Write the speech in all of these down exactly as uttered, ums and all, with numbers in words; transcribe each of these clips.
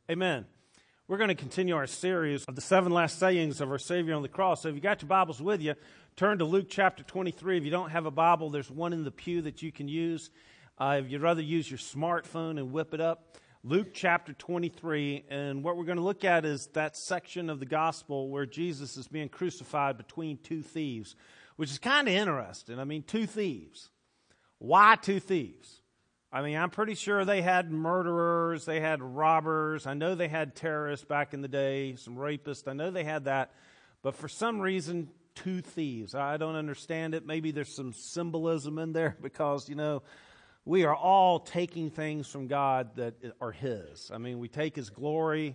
Amen. We're going to continue our series of the seven last sayings of our Savior on the cross. So if you got your Bibles with you, turn to Luke chapter twenty-three. If you don't have a Bible, there's one in the pew that you can use. Uh, if you'd rather use your smartphone and whip it up, Luke chapter twenty-three. And what we're going to look at is that section of the gospel where Jesus is being crucified between two thieves, which is kind of interesting. I mean, two thieves. Why two thieves? I mean, I'm pretty sure they had murderers, they had robbers. I know they had terrorists back in the day, some rapists. I know they had that. But for some reason, two thieves. I don't understand it. Maybe there's some symbolism in there because, you know, we are all taking things from God that are His. I mean, we take His glory.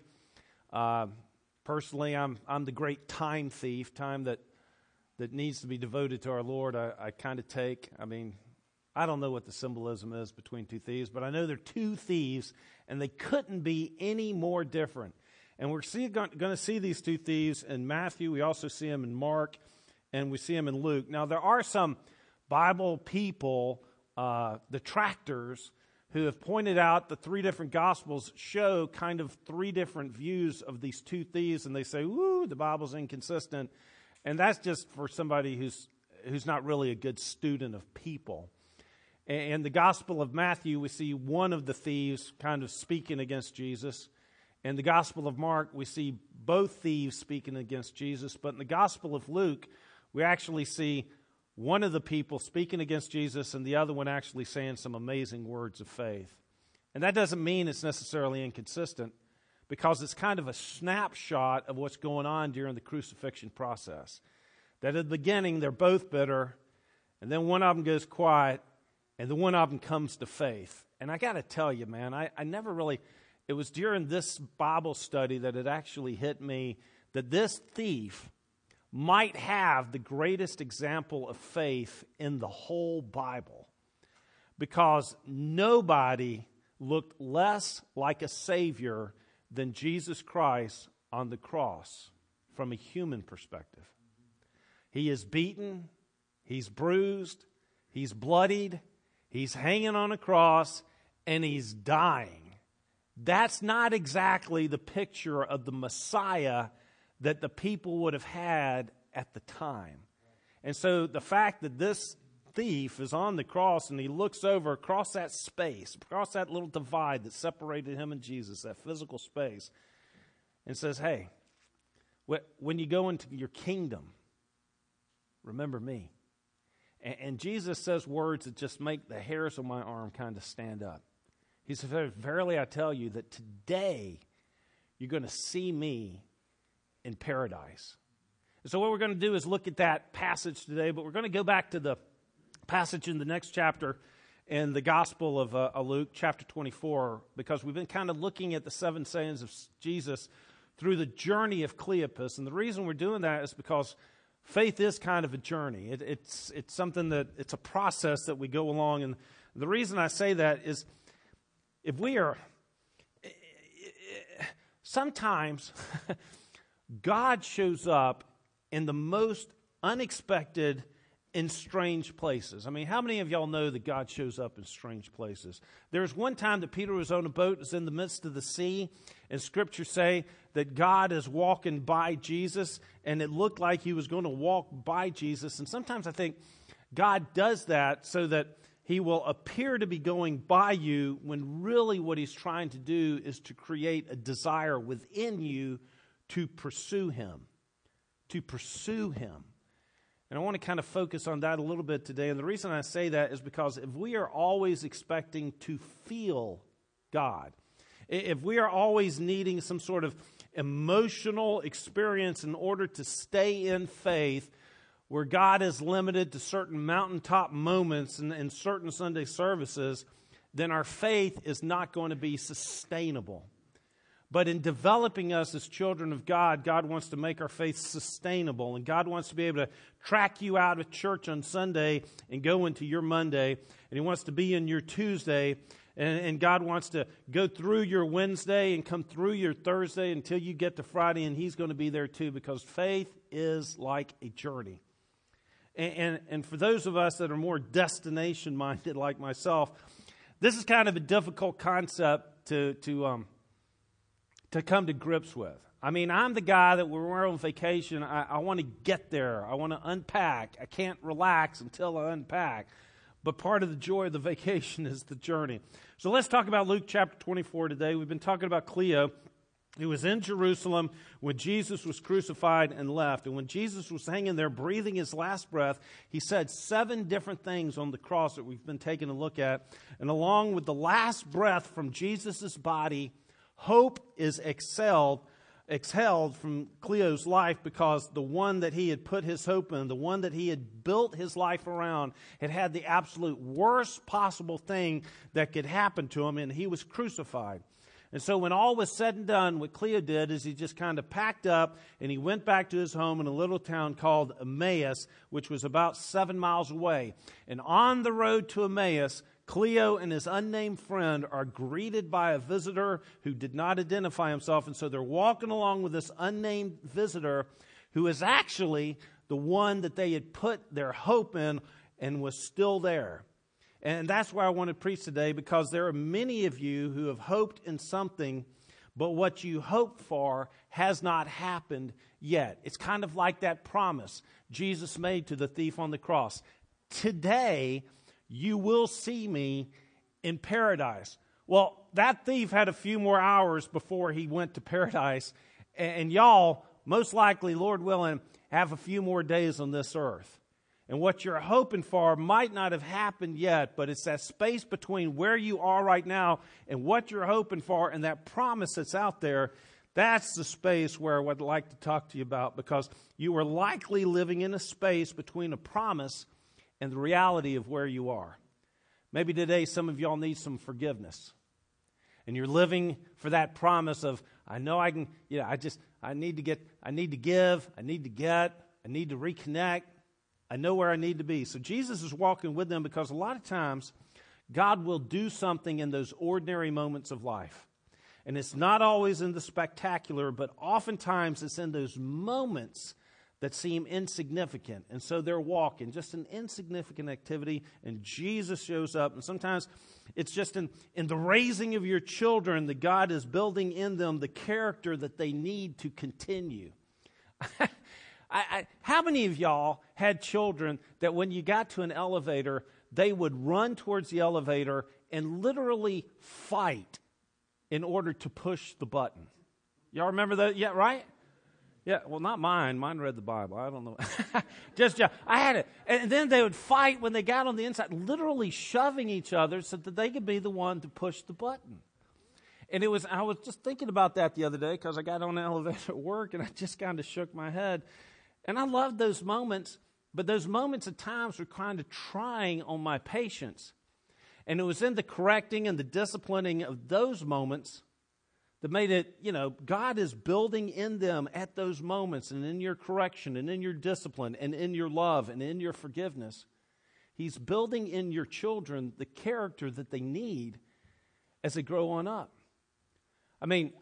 Uh, personally, I'm I'm the great time thief, time that, that needs to be devoted to our Lord. I, I kind of take, I mean... I don't know what the symbolism is between two thieves, but I know they're two thieves, and they couldn't be any more different. And we're see, going to see these two thieves in Matthew. We also see them in Mark, and we see them in Luke. Now, there are some Bible people, uh, detractors, who have pointed out the three different Gospels show kind of three different views of these two thieves, and they say, woo, the Bible's inconsistent. And that's just for somebody who's who's not really a good student of people. In the Gospel of Matthew, we see one of the thieves kind of speaking against Jesus. In the Gospel of Mark, we see both thieves speaking against Jesus. But in the Gospel of Luke, we actually see one of the people speaking against Jesus and the other one actually saying some amazing words of faith. And that doesn't mean it's necessarily inconsistent, because it's kind of a snapshot of what's going on during the crucifixion process. That at the beginning, they're both bitter, and then one of them goes quiet, and the one of them comes to faith. And I got to tell you, man, I, I never really, it was during this Bible study that it actually hit me that this thief might have the greatest example of faith in the whole Bible. Because nobody looked less like a Savior than Jesus Christ on the cross from a human perspective. He is beaten, he's bruised, he's bloodied, he's hanging on a cross, and he's dying. That's not exactly the picture of the Messiah that the people would have had at the time. And so the fact that this thief is on the cross and he looks over across that space, across that little divide that separated him and Jesus, that physical space, and says, hey, when you go into your kingdom, remember me. And Jesus says words that just make the hairs on my arm kind of stand up. He says, verily I tell you that today you're going to see me in paradise. And so what we're going to do is look at that passage today, but we're going to go back to the passage in the next chapter in the Gospel of uh, Luke, chapter twenty-four, because we've been kind of looking at the seven sayings of Jesus through the journey of Cleopas. And the reason we're doing that is because faith is kind of a journey. It, it's it's something that, it's a process that we go along. And the reason I say that is if we are, sometimes God shows up in the most unexpected and strange places. I mean, how many of y'all know that God shows up in strange places? There was one time that Peter was on a boat, was in the midst of the sea, and Scripture say that God is walking by Jesus, and it looked like he was going to walk by Jesus. And sometimes I think God does that so that he will appear to be going by you when really what he's trying to do is to create a desire within you to pursue him, to pursue him. And I want to kind of focus on that a little bit today. And the reason I say that is because if we are always expecting to feel God, if we are always needing some sort of emotional experience in order to stay in faith, where God is limited to certain mountaintop moments and, and certain Sunday services, then our faith is not going to be sustainable. But in developing us as children of God, God wants to make our faith sustainable. And God wants to be able to track you out of church on Sunday and go into your Monday. And He wants to be in your Tuesday. And, and God wants to go through your Wednesday and come through your Thursday until you get to Friday. And He's going to be there too, because faith is like a journey. And, and, and for those of us that are more destination-minded like myself, this is kind of a difficult concept to... to um, to come to grips with. I mean, I'm the guy that when we're on vacation, I, I want to get there. I want to unpack. I can't relax until I unpack. But part of the joy of the vacation is the journey. So let's talk about Luke chapter twenty-four today. We've been talking about Cleo, who was in Jerusalem when Jesus was crucified and left. And when Jesus was hanging there breathing his last breath, he said seven different things on the cross that we've been taking a look at. And along with the last breath from Jesus' body, hope is exhaled, exhaled from Cleo's life, because the one that he had put his hope in, the one that he had built his life around, had had the absolute worst possible thing that could happen to him, and he was crucified. And so when all was said and done, what Cleo did is he just kind of packed up and he went back to his home in a little town called Emmaus, which was about seven miles away. And on the road to Emmaus, Cleo and his unnamed friend are greeted by a visitor who did not identify himself. And so they're walking along with this unnamed visitor who is actually the one that they had put their hope in and was still there. And that's why I want to preach today, because there are many of you who have hoped in something, but what you hoped for has not happened yet. It's kind of like that promise Jesus made to the thief on the cross. Today, you will see me in paradise. Well, that thief had a few more hours before he went to paradise. And y'all, most likely, Lord willing, have a few more days on this earth. And what you're hoping for might not have happened yet, but it's that space between where you are right now and what you're hoping for and that promise that's out there. That's the space where I would like to talk to you about, because you are likely living in a space between a promise and the reality of where you are. Maybe today some of y'all need some forgiveness. And you're living for that promise of, I know I can, you know, I just, I need to get, I need to give, I need to get, I need to reconnect. I know where I need to be. So Jesus is walking with them, because a lot of times God will do something in those ordinary moments of life. And it's not always in the spectacular, but oftentimes it's in those moments that seem insignificant. And so they're walking, just an insignificant activity, and Jesus shows up. And sometimes it's just in, in the raising of your children that God is building in them the character that they need to continue. I, I, how many of y'all had children that when you got to an elevator, they would run towards the elevator and literally fight in order to push the button? Y'all remember that? Yeah, right? Yeah, well, not mine. Mine read the Bible. I don't know. Just, yeah, I had it. And then they would fight when they got on the inside, literally shoving each other so that they could be the one to push the button. And it was, I was just thinking about that the other day, because I got on an elevator at work and I just kind of shook my head. And I loved those moments, but those moments at times were kind of trying on my patience. And it was in the correcting and the disciplining of those moments that made it, you know, God is building in them at those moments, and in your correction and in your discipline and in your love and in your forgiveness. He's building in your children the character that they need as they grow on up. I mean,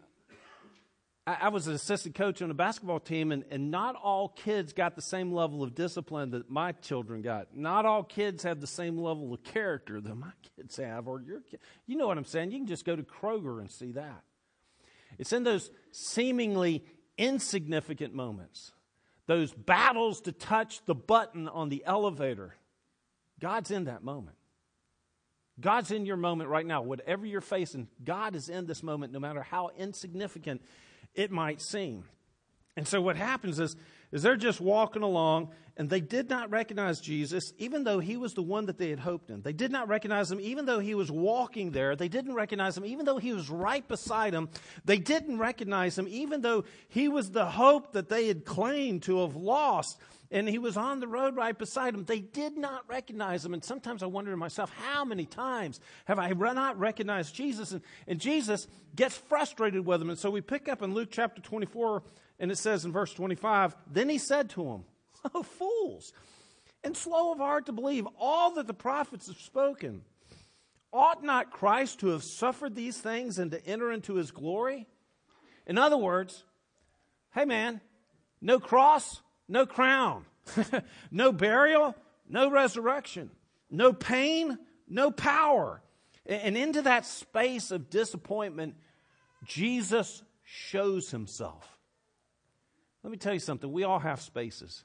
I was an assistant coach on a basketball team, and, and not all kids got the same level of discipline that my children got. Not all kids have the same level of character that my kids have, or your kids. You know what I'm saying? You can just go to Kroger and see that. It's in those seemingly insignificant moments, those battles to touch the button on the elevator. God's in that moment. God's in your moment right now. Whatever you're facing, God is in this moment, no matter how insignificant it might seem. And so what happens is, is they're just walking along, and they did not recognize Jesus, even though he was the one that they had hoped in. They did not recognize him, even though he was walking there. They didn't recognize him, even though he was right beside him. They didn't recognize him, even though he was the hope that they had claimed to have lost. And he was on the road right beside them. They did not recognize him. And sometimes I wonder to myself, how many times have I not recognized Jesus? And, and Jesus gets frustrated with them. And so we pick up in Luke chapter twenty-four, and it says in verse twenty-five, then he said to them, "Oh, fools, and slow of heart to believe all that the prophets have spoken. Ought not Christ to have suffered these things and to enter into his glory?" In other words, hey man, no cross, no crown, no burial, no resurrection, no pain, no power. And into that space of disappointment, Jesus shows himself. Let me tell you something. We all have spaces.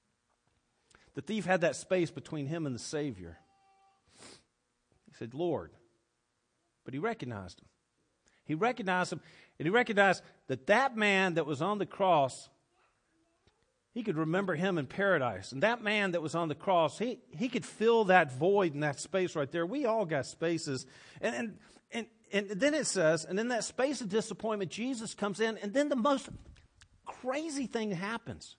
The thief had that space between him and the Savior. He said, Lord. But he recognized him. He recognized him, and he recognized that that man that was on the cross, he could remember him in paradise. And that man that was on the cross, he, he could fill that void in that space right there. We all got spaces. And, and, and, and then it says, and in that space of disappointment, Jesus comes in, and then the most crazy thing happens.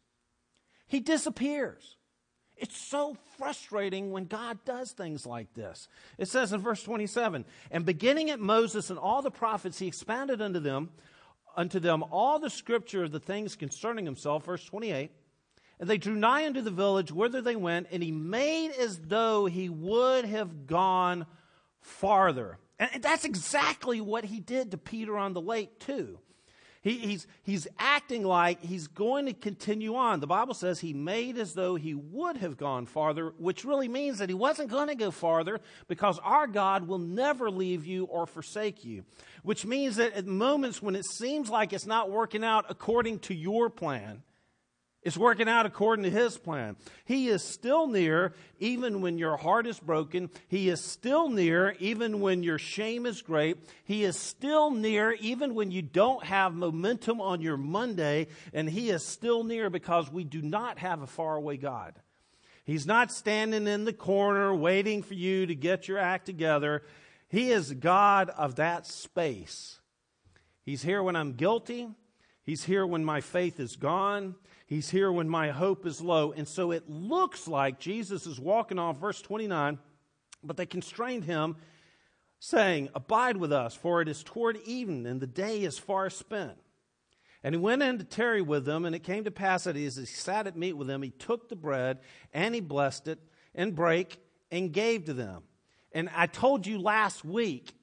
He disappears. It's so frustrating when God does things like this. It says in verse twenty-seven, and beginning at Moses and all the prophets, he expounded unto them, unto them all the scripture of the things concerning himself. Verse twenty-eight, and they drew nigh unto the village whither they went, and he made as though he would have gone farther. And that's exactly what he did to Peter on the lake too. He, he's, he's acting like he's going to continue on. The Bible says he made as though he would have gone farther, which really means that he wasn't going to go farther, because our God will never leave you or forsake you. Which means that at moments when it seems like it's not working out according to your plan, it's working out according to his plan. He is still near even when your heart is broken. He is still near even when your shame is great. He is still near even when you don't have momentum on your Monday. And he is still near because we do not have a faraway God. He's not standing in the corner waiting for you to get your act together. He is God of that space. He's here when I'm guilty. He's here when my faith is gone. He's here when my hope is low. And so it looks like Jesus is walking off, verse twenty-nine, but they constrained him, saying, abide with us, for it is toward even, and the day is far spent. And he went in to tarry with them, and it came to pass that as he sat at meat with them, he took the bread, and he blessed it, and brake, and gave to them. And I told you last week,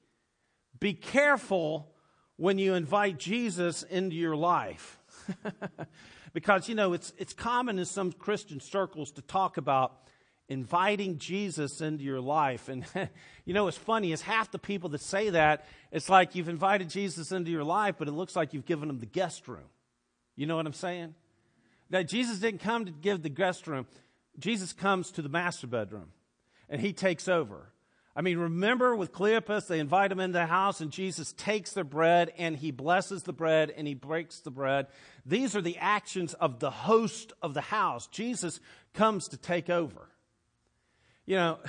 be careful when you invite Jesus into your life. Because, you know, it's it's common in some Christian circles to talk about inviting Jesus into your life. And, you know, what's funny is half the people that say that, it's like you've invited Jesus into your life, but it looks like you've given him the guest room. You know what I'm saying? Now, Jesus didn't come to give the guest room. Jesus comes to the master bedroom, and he takes over. I mean, remember with Cleopas, they invite him into the house, and Jesus takes the bread, and he blesses the bread, and he breaks the bread. These are the actions of the host of the house. Jesus comes to take over. You know,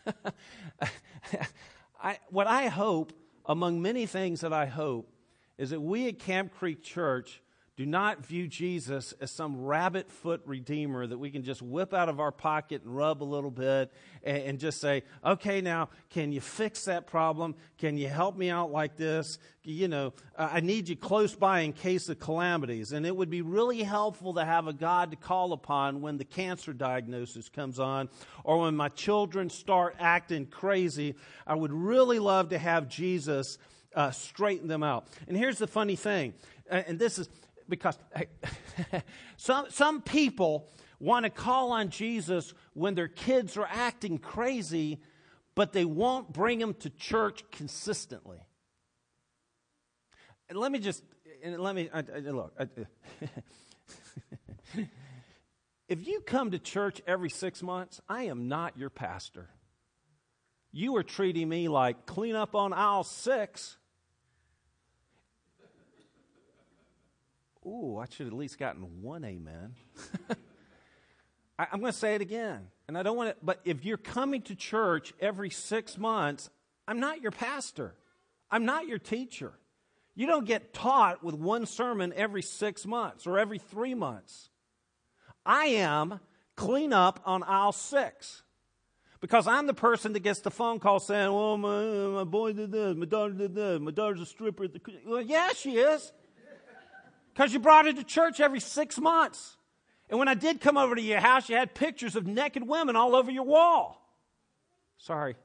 I, what I hope, among many things that I hope, is that we at Camp Creek Church do not view Jesus as some rabbit foot redeemer that we can just whip out of our pocket and rub a little bit and, and just say, okay, now, can you fix that problem? Can you help me out like this? You know, I need you close by in case of calamities. And it would be really helpful to have a God to call upon when the cancer diagnosis comes on, or when my children start acting crazy. I would really love to have Jesus uh, straighten them out. And here's the funny thing, and this is, because some some people want to call on Jesus when their kids are acting crazy, but they won't bring them to church consistently. And let me just, and let me, I, I, look. I, if you come to church every six months, I am not your pastor. You are treating me like clean up on aisle six. Ooh, I should have at least gotten one amen. I, I'm going to say it again. And I don't want to, but if you're coming to church every six months, I'm not your pastor. I'm not your teacher. You don't get taught with one sermon every six months or every three months. I am clean up on aisle six. Because I'm the person that gets the phone call saying, well, my, my boy did this, my daughter did this, my daughter's a stripper at the... Well, yeah, she is. Because you brought her to church every six months. And when I did come over to your house, you had pictures of naked women all over your wall. Sorry.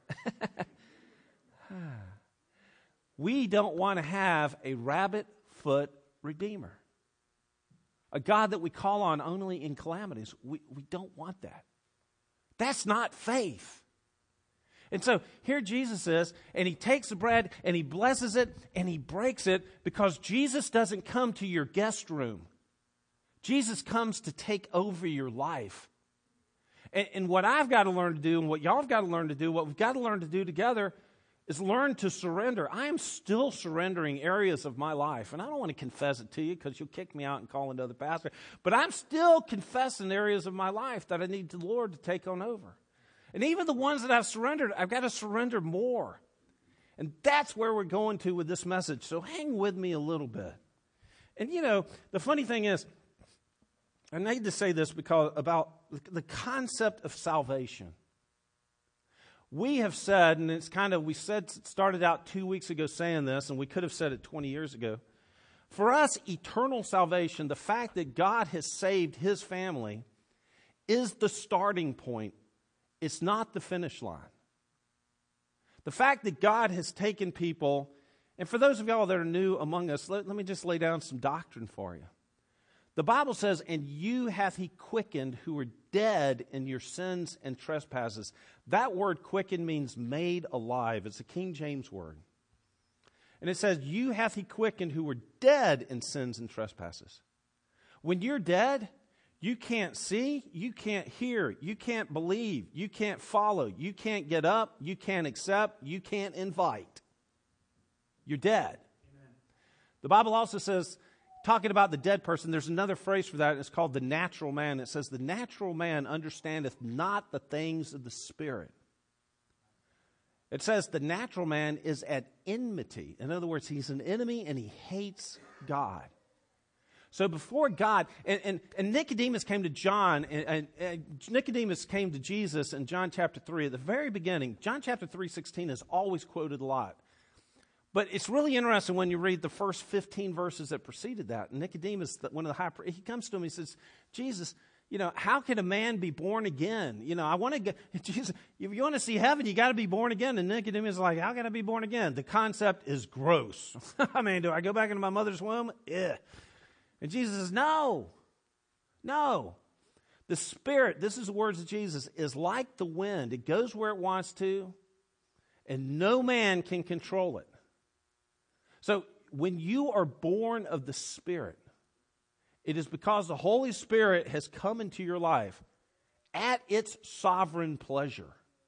We don't want to have a rabbit foot redeemer. A God that we call on only in calamities. We, we don't want that. That's not faith. And so here Jesus is, and he takes the bread, and he blesses it, and he breaks it, because Jesus doesn't come to your guest room. Jesus comes to take over your life. And, and what I've got to learn to do, and what y'all have got to learn to do, what we've got to learn to do together, is learn to surrender. I am still surrendering areas of my life, and I don't want to confess it to you because you'll kick me out and call another pastor, but I'm still confessing areas of my life that I need the Lord to take on over. And even the ones that I've surrendered, I've got to surrender more. And that's where we're going to with this message. So hang with me a little bit. And you know, the funny thing is, I need to say this because about the concept of salvation. We have said, and it's kind of, we said, started out two weeks ago saying this, and we could have said it twenty years ago. For us, eternal salvation, the fact that God has saved his family, is the starting point. It's not the finish line. The fact that God has taken people, and for those of y'all that are new among us, let, let me just lay down some doctrine for you. The Bible says, and you hath he quickened who were dead in your sins and trespasses. That word quickened means made alive. It's a King James word. And it says, you hath he quickened who were dead in sins and trespasses. When you're dead, you can't see, you can't hear, you can't believe, you can't follow, you can't get up, you can't accept, you can't invite. You're dead. Amen. The Bible also says, talking about the dead person, there's another phrase for that, and it's called the natural man. It says, the natural man understandeth not the things of the Spirit. It says the natural man is at enmity. In other words, he's an enemy and he hates God. So before God, and, and, and Nicodemus came to John, and, and, and Nicodemus came to Jesus in John chapter three. At the very beginning, John chapter three sixteen is always quoted a lot. But it's really interesting when you read the first fifteen verses that preceded that. And Nicodemus, one of the high priests, he comes to him, he says, Jesus, you know, how can a man be born again? You know, I want to get, Jesus, if you want to see heaven, you got to be born again. And Nicodemus is like, how can I be born again? The concept is gross. I mean, do I go back into my mother's womb? Yeah. And Jesus says, no, no. The Spirit, this is the words of Jesus, is like the wind. It goes where it wants to, and no man can control it. So when you are born of the Spirit, it is because the Holy Spirit has come into your life at its sovereign pleasure.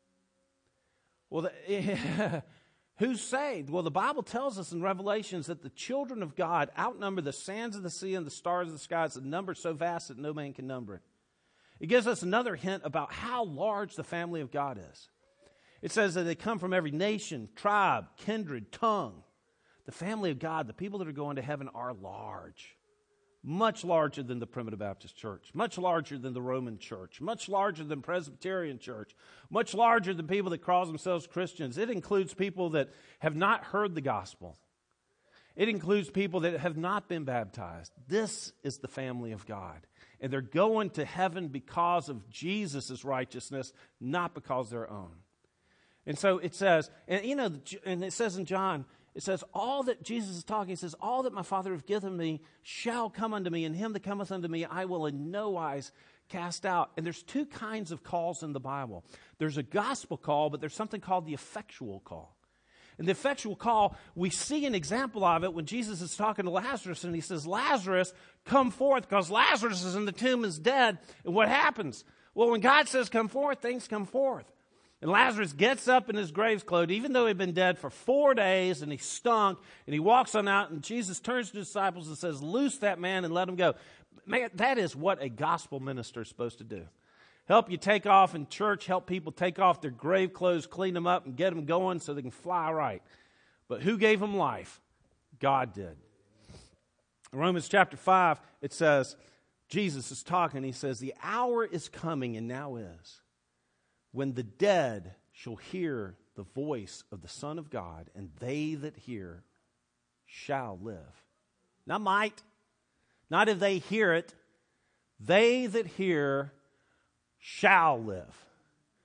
Well, the, who's saved? Well, the Bible tells us in Revelations that the children of God outnumber the sands of the sea and the stars of the sky. It's a number so vast that no man can number it. It gives us another hint about how large the family of God is. It says that they come from every nation, tribe, kindred, tongue. The family of God, the people that are going to heaven, are large. Much larger than the Primitive Baptist Church. Much larger than the Roman Church. Much larger than Presbyterian Church. Much larger than people that call themselves Christians. It includes people that have not heard the gospel. It includes people that have not been baptized. This is the family of God. And they're going to heaven because of Jesus' righteousness, not because of their own. And so it says, and you know, and it says in John, it says, all that Jesus is talking, he says, all that my Father hath given me shall come unto me, and him that cometh unto me I will in no wise cast out. And there's two kinds of calls in the Bible. There's a gospel call, but there's something called the effectual call. And the effectual call, we see an example of it when Jesus is talking to Lazarus, and he says, Lazarus, come forth, because Lazarus is in the tomb, is dead. And what happens? Well, when God says come forth, things come forth. And Lazarus gets up in his grave's clothes, even though he'd been dead for four days, and he stunk, and he walks on out, and Jesus turns to the disciples and says, loose that man and let him go. Man, that is what a gospel minister is supposed to do. Help you take off in church, help people take off their grave clothes, clean them up, and get them going so they can fly right. But who gave them life? God did. In Romans chapter five, it says, Jesus is talking, he says, the hour is coming, and now is, when the dead shall hear the voice of the Son of God, and they that hear shall live. Not might, not if they hear it. They that hear shall live.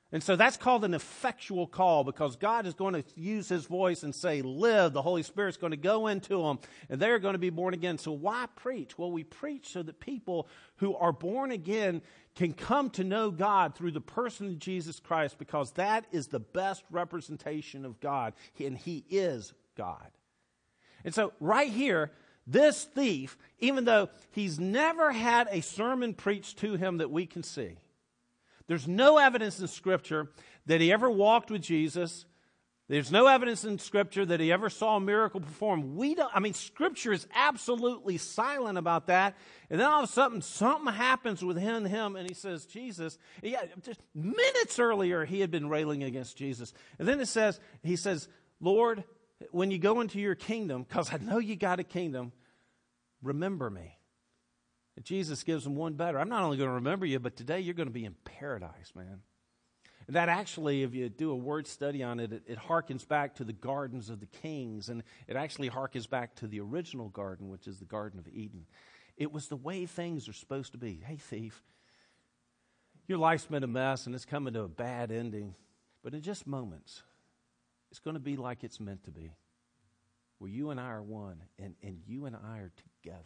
And so that's called an effectual call, because God is going to use his voice and say, live. The Holy Spirit's going to go into them, and they're going to be born again. So why preach? Well, we preach so that people who are born again can come to know God through the person of Jesus Christ, because that is the best representation of God, and he is God. And so right here, this thief, even though he's never had a sermon preached to him that we can see, there's no evidence in Scripture that he ever walked with Jesus. There's no evidence in Scripture that he ever saw a miracle performed. We don't, I mean, Scripture is absolutely silent about that. And then all of a sudden, something happens within him, and he says, Jesus, yeah, just minutes earlier, he had been railing against Jesus. And then it says, he says, Lord, when you go into your kingdom, because I know you got a kingdom, remember me. Jesus gives him one better. I'm not only going to remember you, but today you're going to be in paradise, man. And that actually, if you do a word study on it, it, it harkens back to the gardens of the kings. And it actually harkens back to the original garden, which is the Garden of Eden. It was the way things are supposed to be. Hey, thief, your life's been a mess and it's coming to a bad ending. But in just moments, it's going to be like it's meant to be, where you and I are one, and, and you and I are together.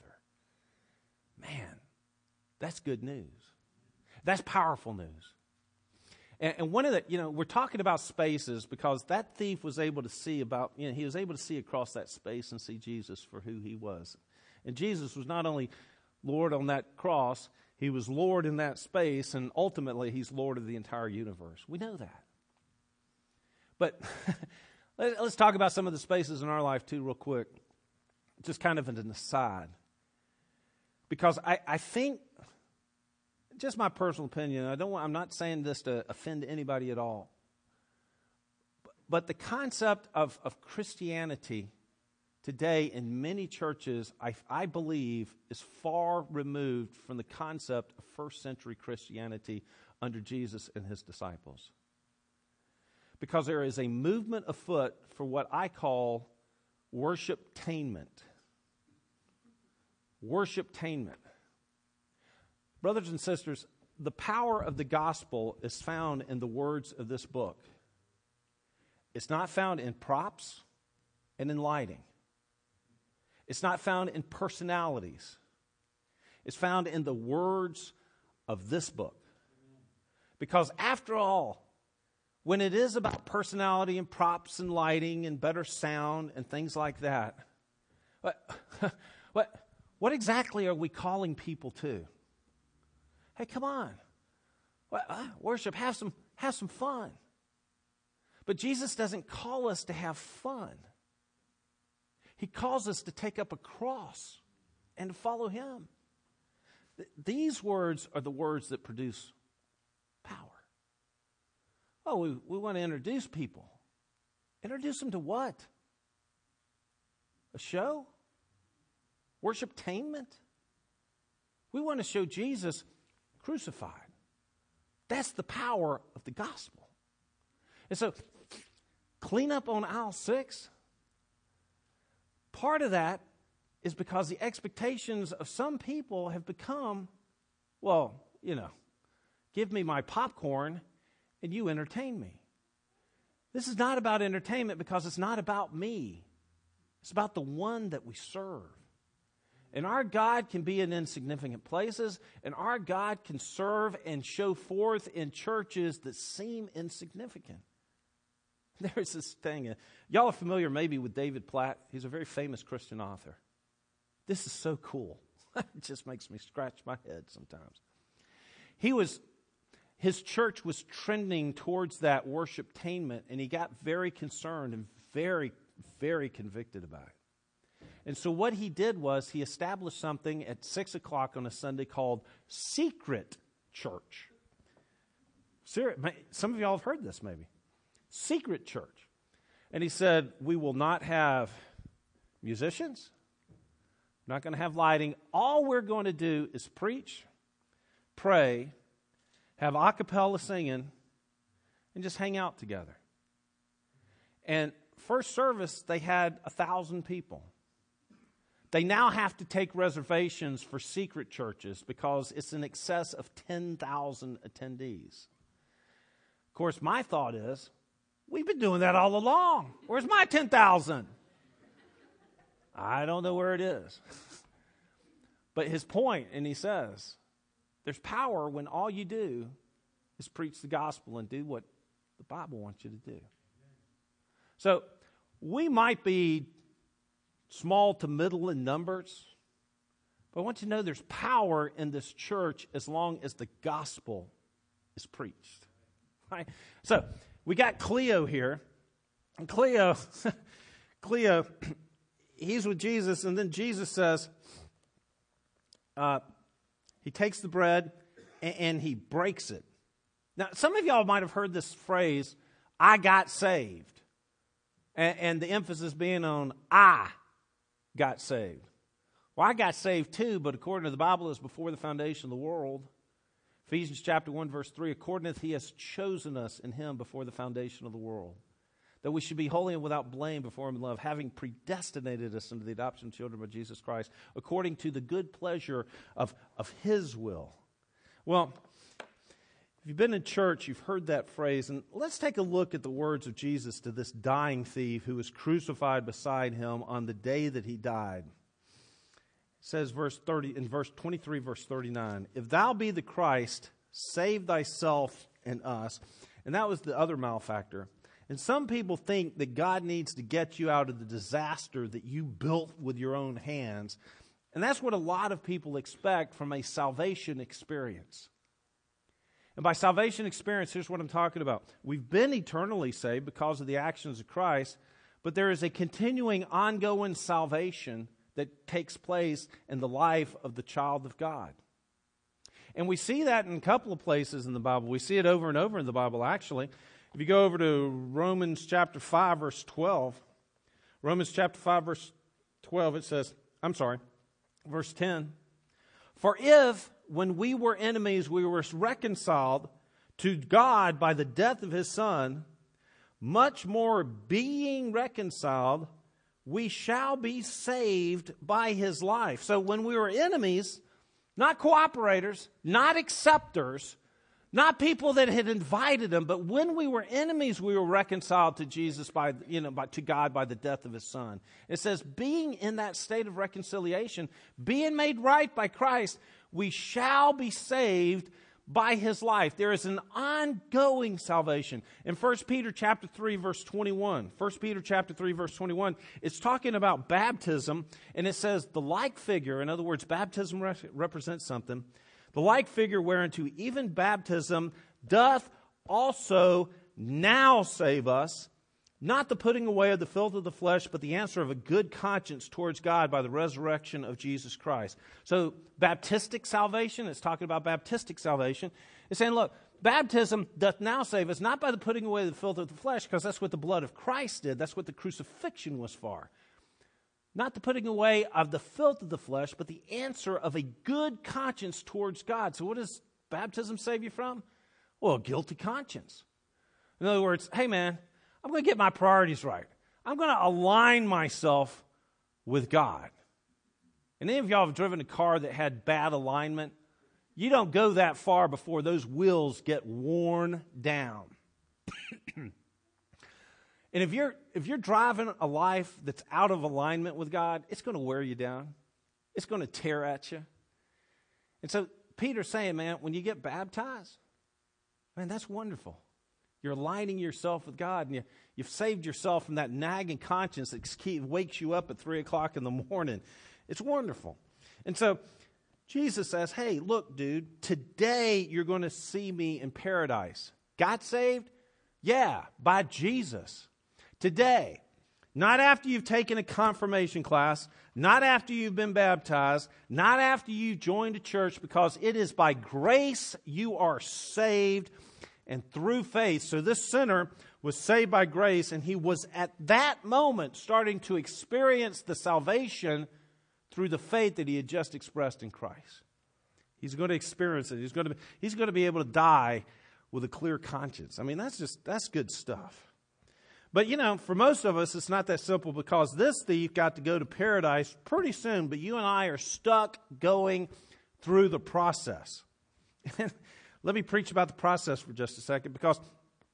Man, that's good news. That's powerful news. And, and one of the, you know, we're talking about spaces because that thief was able to see about, you know, he was able to see across that space and see Jesus for who he was. And Jesus was not only Lord on that cross, he was Lord in that space, and ultimately he's Lord of the entire universe. We know that. But let's talk about some of the spaces in our life too real quick. Just kind of an aside. Because I, I think, just my personal opinion, I don't want, I'm not saying this to offend anybody at all, but, but the concept of, of Christianity today in many churches, I, I believe, is far removed from the concept of first century Christianity under Jesus and his disciples. Because there is a movement afoot for what I call worship-tainment. Worship-tainment. Brothers and sisters, the power of the gospel is found in the words of this book. It's not found in props and in lighting. It's not found in personalities. It's found in the words of this book. Because after all, when it is about personality and props and lighting and better sound and things like that, what, what, what exactly are we calling people to? Hey, come on. Worship, have some, have some fun. But Jesus doesn't call us to have fun. He calls us to take up a cross and to follow him. Th- these words are the words that produce power. Oh, we, we want to introduce people. Introduce them to what? A show? Worship-tainment? We want to show Jesus crucified. That's the power of the gospel. And so, clean up on aisle six. Part of that is because the expectations of some people have become, well, you know, give me my popcorn and you entertain me. This is not about entertainment because it's not about me. It's about the one that we serve. And our God can be in insignificant places, and our God can serve and show forth in churches that seem insignificant. There's this thing. Uh, y'all are familiar maybe with David Platt. He's a very famous Christian author. This is so cool. It just makes me scratch my head sometimes. He was, his church was trending towards that worship-tainment, and he got very concerned and very, very convicted about it. And so what he did was he established something at six o'clock on a Sunday called Secret Church. Some of y'all have heard this maybe. Secret Church. And he said, we will not have musicians. We're not going to have lighting. All we're going to do is preach, pray, have a cappella singing, and just hang out together. And first service, they had a thousand people. They now have to take reservations for secret churches because it's in excess of ten thousand attendees. Of course, my thought is, we've been doing that all along. Where's my ten thousand? I don't know where it is. But his point, and he says, there's power when all you do is preach the gospel and do what the Bible wants you to do. So we might be small to middle in numbers, but I want you to know there's power in this church as long as the gospel is preached. Right? So we got Cleo here. And Cleo, Cleo, he's with Jesus, and then Jesus says, uh, he takes the bread and, and he breaks it. Now, some of y'all might have heard this phrase, I got saved. And, and the emphasis being on I got saved. Well, I got saved too, but according to the Bible, it's before the foundation of the world. Ephesians chapter one, verse three, according as he has chosen us in him before the foundation of the world, that we should be holy and without blame before him in love, having predestinated us into the adoption of children by Jesus Christ, according to the good pleasure of, of his will. Well, if you've been in church, you've heard that phrase, and let's take a look at the words of Jesus to this dying thief who was crucified beside him on the day that he died. It says verse thirty in verse twenty-three, verse thirty-nine, if thou be the Christ, save thyself and us. And that was the other malefactor. And some people think that God needs to get you out of the disaster that you built with your own hands. And that's what a lot of people expect from a salvation experience. And by salvation experience, here's what I'm talking about. We've been eternally saved because of the actions of Christ, but there is a continuing, ongoing salvation that takes place in the life of the child of God. And we see that in a couple of places in the Bible. We see it over and over in the Bible, actually. If you go over to Romans chapter five, verse twelve, Romans chapter five, verse twelve, it says, I'm sorry, verse ten, for if when we were enemies we were reconciled to God by the death of his Son, much more being reconciled, we shall be saved by his life. So when we were enemies, not cooperators, not acceptors, not people that had invited him, but when we were enemies, we were reconciled to Jesus by, you know, by, to God by the death of his Son. It says, being in that state of reconciliation, being made right by Christ, we shall be saved by his life. There is an ongoing salvation. In First Peter chapter three, verse twenty-one, First Peter chapter three, verse twenty-one, it's talking about baptism, and it says the like figure, in other words, baptism re- represents something, the like figure whereunto even baptism doth also now save us, not the putting away of the filth of the flesh, but the answer of a good conscience towards God by the resurrection of Jesus Christ. So baptistic salvation, it's talking about baptistic salvation. It's saying, look, baptism doth now save us, not by the putting away of the filth of the flesh, because that's what the blood of Christ did. That's what the crucifixion was for. Not the putting away of the filth of the flesh, but the answer of a good conscience towards God. So what does baptism save you from? Well, a guilty conscience. In other words, hey man, I'm going to get my priorities right. I'm going to align myself with God. And any of y'all have driven a car that had bad alignment? You don't go that far before those wheels get worn down. And if you're if you're driving a life that's out of alignment with God, it's going to wear you down. It's going to tear at you. And so Peter's saying, man, when you get baptized, man, that's wonderful. You're aligning yourself with God, and you, you've saved yourself from that nagging conscience that keep, wakes you up at three o'clock in the morning. It's wonderful. And so Jesus says, hey, look, dude, today you're going to see me in paradise. Got saved? Yeah, by Jesus. Today. Not after you've taken a confirmation class, not after you've been baptized, not after you've joined a church, because it is by grace you are saved and through faith. So this sinner was saved by grace, and he was at that moment starting to experience the salvation through the faith that he had just expressed in Christ. He's going to experience it. He's going to be, he's going to be able to die with a clear conscience. I mean, that's just, that's good stuff. But, you know, for most of us, it's not that simple, because this thief got to go to paradise pretty soon, but you and I are stuck going through the process. Let me preach about the process for just a second, because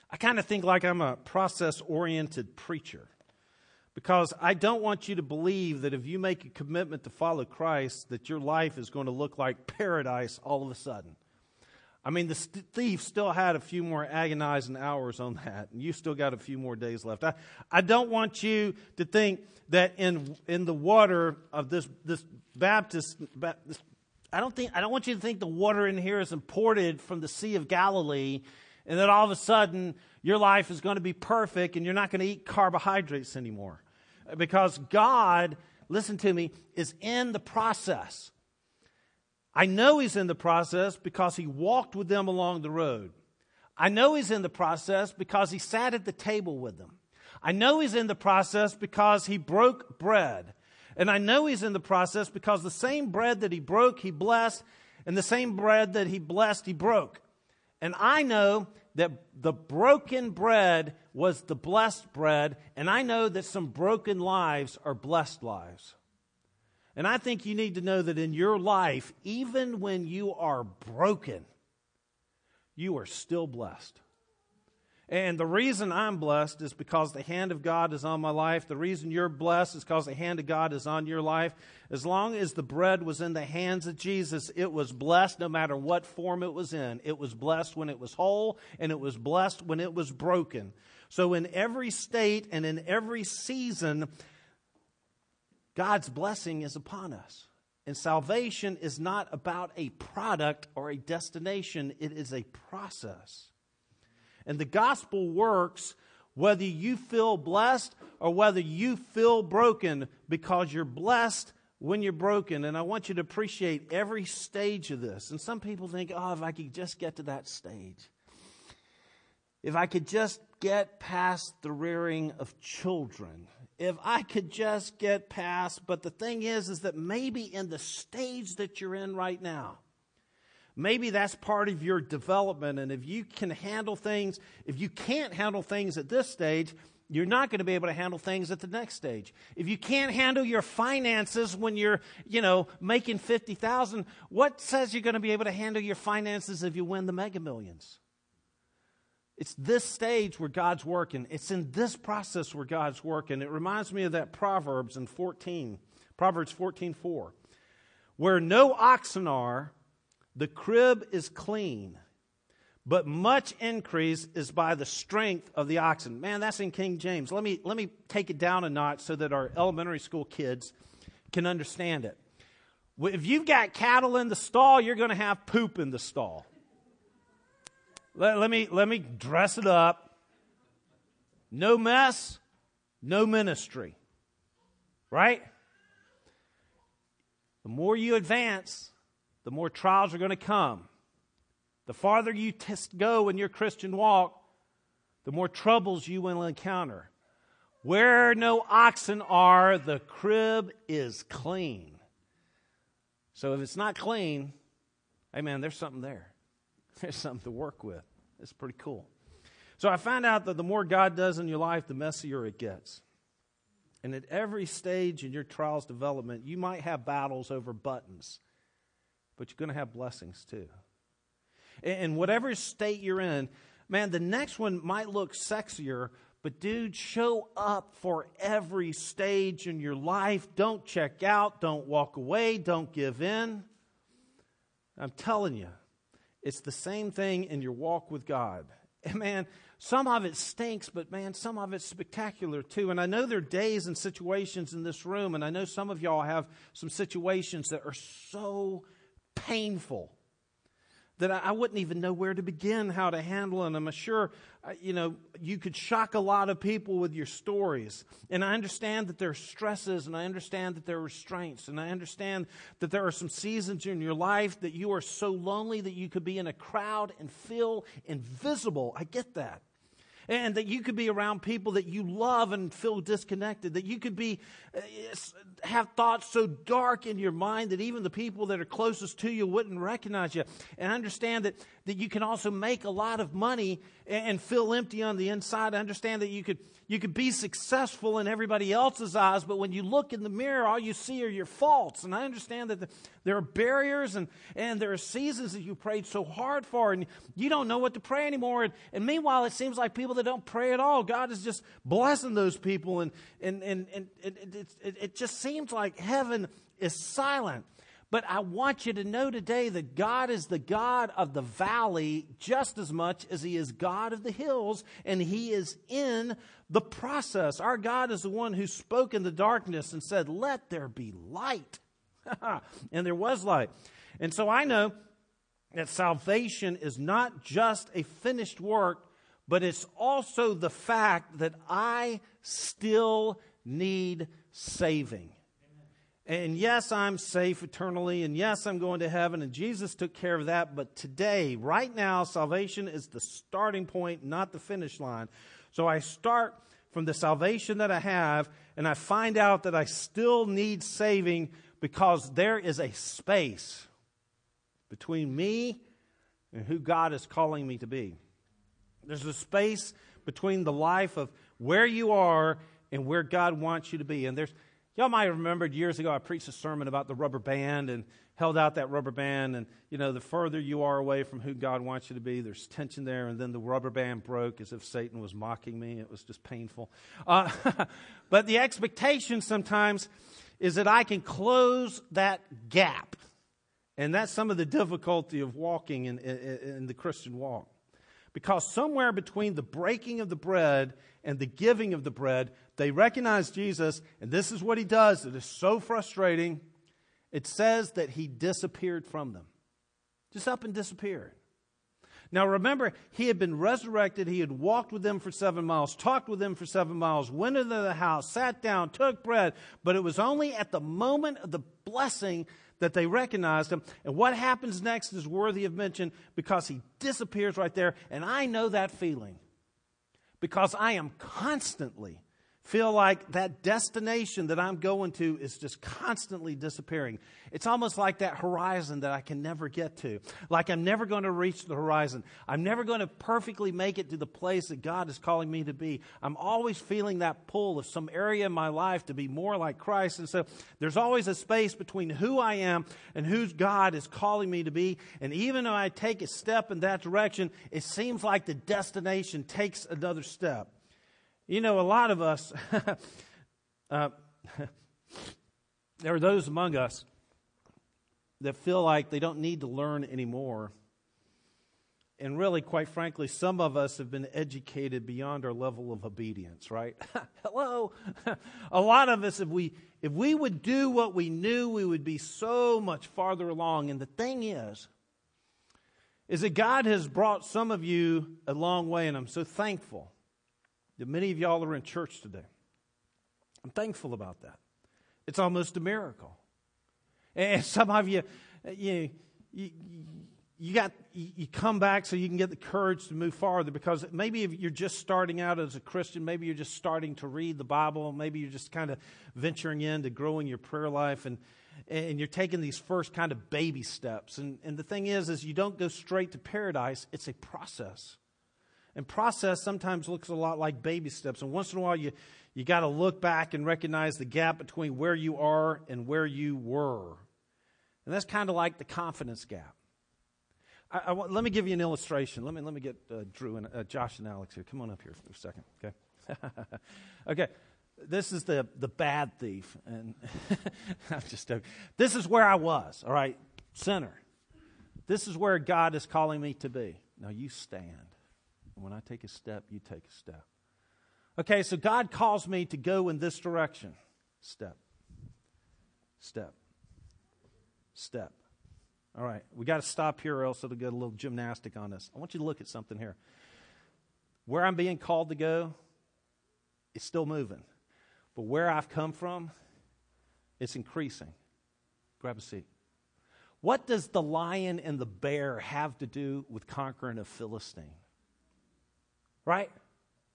I kind of think like I'm a process-oriented preacher, because I don't want you to believe that if you make a commitment to follow Christ, that your life is going to look like paradise all of a sudden. I mean, the st- thief still had a few more agonizing hours on that, and you still got a few more days left. I, I don't want you to think that in in the water of this this Baptist, Baptist, I don't think I don't want you to think the water in here is imported from the Sea of Galilee, and that all of a sudden your life is going to be perfect and you're not going to eat carbohydrates anymore, because God, listen to me, is in the process. I know He's in the process because He walked with them along the road. I know He's in the process because He sat at the table with them. I know He's in the process because He broke bread. And I know He's in the process because the same bread that He broke, He blessed, and the same bread that He blessed, He broke. And I know that the broken bread was the blessed bread, and I know that some broken lives are blessed lives. And I think you need to know that in your life, even when you are broken, you are still blessed. And the reason I'm blessed is because the hand of God is on my life. The reason you're blessed is because the hand of God is on your life. As long as the bread was in the hands of Jesus, it was blessed no matter what form it was in. It was blessed when it was whole, and it was blessed when it was broken. So in every state and in every season, God's blessing is upon us. And salvation is not about a product or a destination. It is a process. And the gospel works whether you feel blessed or whether you feel broken, because you're blessed when you're broken. And I want you to appreciate every stage of this. And some people think, oh, if I could just get to that stage. If I could just get past the rearing of children. If I could just get past. But the thing is, is that maybe in the stage that you're in right now, maybe that's part of your development, and if you can handle things, if you can't handle things at this stage, you're not going to be able to handle things at the next stage. If you can't handle your finances when you're, you know, making fifty thousand dollars, what says you're going to be able to handle your finances if you win the Mega Millions? It's this stage where God's working. It's in this process where God's working. It reminds me of that Proverbs in fourteen, Proverbs fourteen four, where no oxen are, the crib is clean, but much increase is by the strength of the oxen. Man, that's in King James. Let me, let me take it down a notch so that our elementary school kids can understand it. If you've got cattle in the stall, you're going to have poop in the stall. Let, let me, let me dress it up. No mess, no ministry. Right? The more you advance, the more trials are going to come. The farther you test go in your Christian walk, the more troubles you will encounter. Where no oxen are, the crib is clean. So if it's not clean, hey man, there's something there. There's something to work with. It's pretty cool. So I found out that the more God does in your life, the messier it gets. And at every stage in your trials development, you might have battles over buttons. But you're going to have blessings too. And whatever state you're in, man, the next one might look sexier, but dude, show up for every stage in your life. Don't check out. Don't walk away. Don't give in. I'm telling you, it's the same thing in your walk with God. And man, some of it stinks, but man, some of it's spectacular too. And I know there are days and situations in this room, and I know some of y'all have some situations that are so painful that I wouldn't even know where to begin, how to handle it. And I'm sure, you know, you could shock a lot of people with your stories. And I understand that there are stresses, and I understand that there are restraints, and I understand that there are some seasons in your life that you are so lonely that you could be in a crowd and feel invisible. I get that. And that you could be around people that you love and feel disconnected. That you could be uh, have thoughts so dark in your mind that even the people that are closest to you wouldn't recognize you. And understand that, that you can also make a lot of money and, and feel empty on the inside. I understand that you could you could be successful in everybody else's eyes, but when you look in the mirror, all you see are your faults. And I understand that the, there are barriers and, and there are seasons that you prayed so hard for, and you don't know what to pray anymore. And, and meanwhile, it seems like people that don't pray at all, God is just blessing those people, and and and, and it, it, it, it just seems like heaven is silent. But I want you to know today that God is the God of the valley just as much as He is God of the hills, and He is in the process. Our God is the one who spoke in the darkness and said, "Let there be light." And there was light. And so I know that salvation is not just a finished work, but it's also the fact that I still need saving. And yes, I'm safe eternally, and yes, I'm going to heaven, and Jesus took care of that. But today, right now, salvation is the starting point, not the finish line. So I start from the salvation that I have, and I find out that I still need saving because there is a space between me and who God is calling me to be. There's a space between the life of where you are and where God wants you to be. And there's Y'all might have remembered years ago I preached a sermon about the rubber band and held out that rubber band. And, you know, the further you are away from who God wants you to be, there's tension there. And then the rubber band broke as if Satan was mocking me. It was just painful. Uh, but the expectation sometimes is that I can close that gap. And that's some of the difficulty of walking in, in, in the Christian walk. Because somewhere between the breaking of the bread and the giving of the bread, they recognize Jesus, and this is what He does. It is so frustrating. It says that He disappeared from them. Just up and disappeared. Now remember, He had been resurrected. He had walked with them for seven miles, talked with them for seven miles, went into the house, sat down, took bread. But it was only at the moment of the blessing that they recognized Him. And what happens next is worthy of mention because He disappears right there. And I know that feeling because I am constantly feel like that destination that I'm going to is just constantly disappearing. It's almost like that horizon that I can never get to. Like I'm never going to reach the horizon. I'm never going to perfectly make it to the place that God is calling me to be. I'm always feeling that pull of some area in my life to be more like Christ. And so there's always a space between who I am and who God is calling me to be. And even though I take a step in that direction, it seems like the destination takes another step. You know, a lot of us, uh, there are those among us that feel like they don't need to learn anymore. And really, quite frankly, some of us have been educated beyond our level of obedience, right? Hello? A lot of us, if we if we would do what we knew, we would be so much farther along. And the thing is, is that God has brought some of you a long way, and I'm so thankful that many of y'all are in church today. I'm thankful about that. It's almost a miracle. And some of you, you, you, you got you come back so you can get the courage to move farther, because maybe if you're just starting out as a Christian, maybe you're just starting to read the Bible, maybe you're just kind of venturing into growing your prayer life, and and you're taking these first kind of baby steps. And, and the thing is, is you don't go straight to paradise. It's a process. And process sometimes looks a lot like baby steps. And once in a while, you, you got to look back and recognize the gap between where you are and where you were. And that's kind of like the confidence gap. I, I, let me give you an illustration. Let me let me get uh, Drew and uh, Josh and Alex here. Come on up here for a second, okay? Okay, this is the the bad thief, and I'm just joking. This is where I was. All right, sinner. This is where God is calling me to be. Now you stand. When I take a step, you take a step. Okay, so God calls me to go in this direction. Step. Step. Step. All right, we got to stop here or else it'll get a little gymnastic on us. I want you to look at something here. Where I'm being called to go, it's still moving. But where I've come from, it's increasing. Grab a seat. What does the lion and the bear have to do with conquering a Philistine? Right?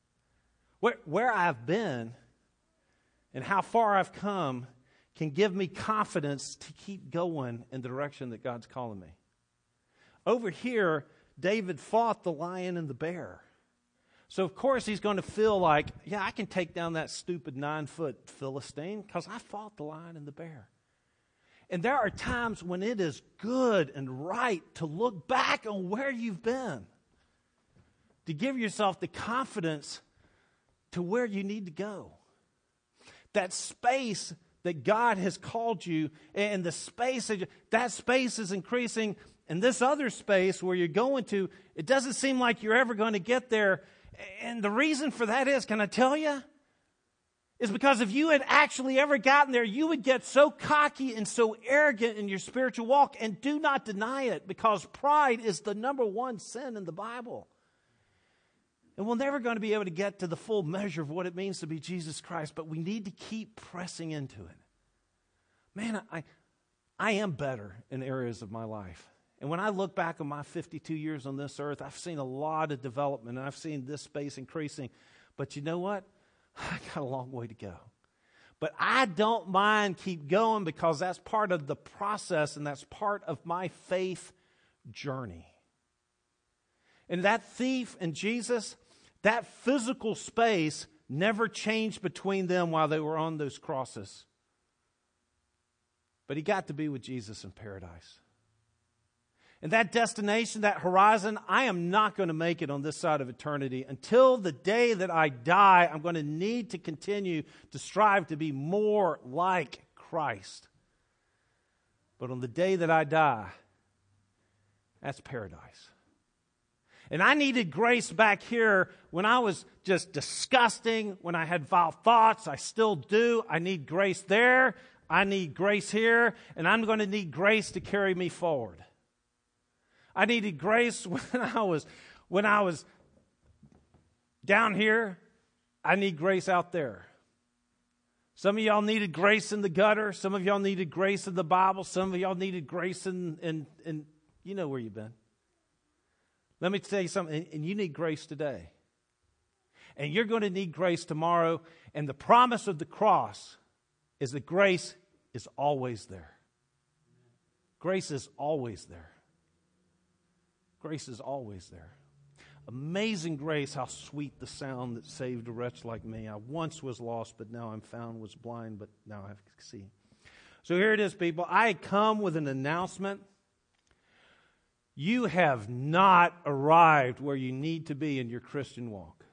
Where, where I've been and how far I've come can give me confidence to keep going in the direction that God's calling me. Over here, David fought the lion and the bear. So, of course, he's going to feel like, yeah, I can take down that stupid nine-foot Philistine because I fought the lion and the bear. And there are times when it is good and right to look back on where you've been, to give yourself the confidence to where you need to go. That space that God has called you, and the space, that, that space is increasing, and this other space where you're going to, it doesn't seem like you're ever going to get there. And the reason for that is, can I tell you? Is because if you had actually ever gotten there, you would get so cocky and so arrogant in your spiritual walk. And do not deny it, because pride is the number one sin in the Bible. And we're never going to be able to get to the full measure of what it means to be Jesus Christ, but we need to keep pressing into it. Man, I, I am better in areas of my life. And when I look back on my fifty-two years on this earth, I've seen a lot of development, and I've seen this space increasing. But you know what? I got a long way to go. But I don't mind keep going, because that's part of the process, and that's part of my faith journey. And that thief and Jesus, that physical space never changed between them while they were on those crosses. But he got to be with Jesus in paradise. And that destination, that horizon, I am not going to make it on this side of eternity. Until the day that I die, I'm going to need to continue to strive to be more like Christ. But on the day that I die, that's paradise. And I needed grace back here when I was just disgusting, when I had vile thoughts. I still do. I need grace there. I need grace here. And I'm going to need grace to carry me forward. I needed grace when I was when I was down here. I need grace out there. Some of y'all needed grace in the gutter. Some of y'all needed grace in the Bible. Some of y'all needed grace in, in, in you know where you've been. Let me tell you something, and you need grace today. And you're going to need grace tomorrow. And the promise of the cross is that grace is always there. Grace is always there. Grace is always there. Amazing grace, how sweet the sound that saved a wretch like me. I once was lost, but now I'm found, was blind, but now I see. So here it is, people. I come with an announcement. You have not arrived where you need to be in your Christian walk.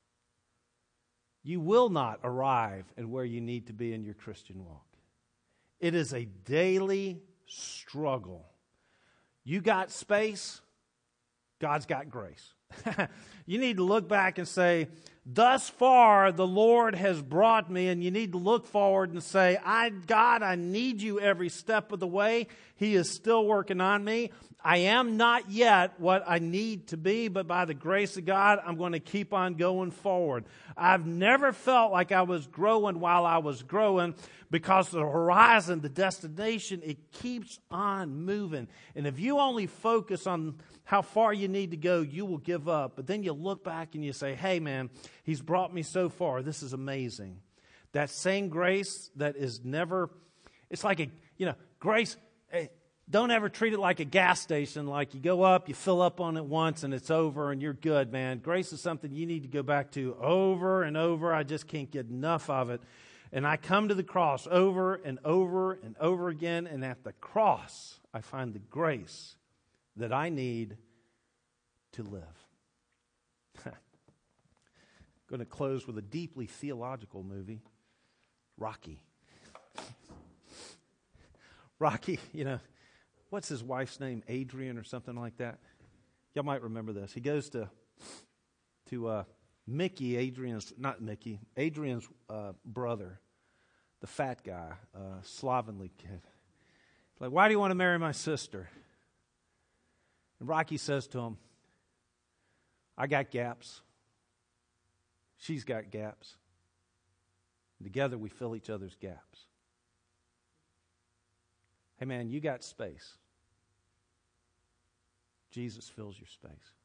You will not arrive at where you need to be in your Christian walk. It is a daily struggle. You got space, God's got grace. You need to look back and say, thus far the Lord has brought me, and you need to look forward and say, I, God, I need you every step of the way. He is still working on me. I am not yet what I need to be, but by the grace of God, I'm going to keep on going forward. I've never felt like I was growing while I was growing, because the horizon, the destination, it keeps on moving. And if you only focus on how far you need to go, you will give up. But then you look back and you say, hey, man, He's brought me so far. This is amazing. That same grace that is never, it's like a, you know, grace, don't ever treat it like a gas station, like you go up, you fill up on it once, and it's over, and you're good, man. Grace is something you need to go back to over and over. I just can't get enough of it. And I come to the cross over and over and over again, and at the cross, I find the grace that I need to live. I'm going to close with a deeply theological movie, Rocky. Rocky, you know, what's his wife's name? Adrian or something like that? Y'all might remember this. He goes to to uh, Mickey, Adrian's, not Mickey, Adrian's uh, brother, the fat guy, uh, slovenly kid. He's like, why do you want to marry my sister? And Rocky says to him, I got gaps. She's got gaps. And together we fill each other's gaps. Hey man, you got space. Jesus fills your space.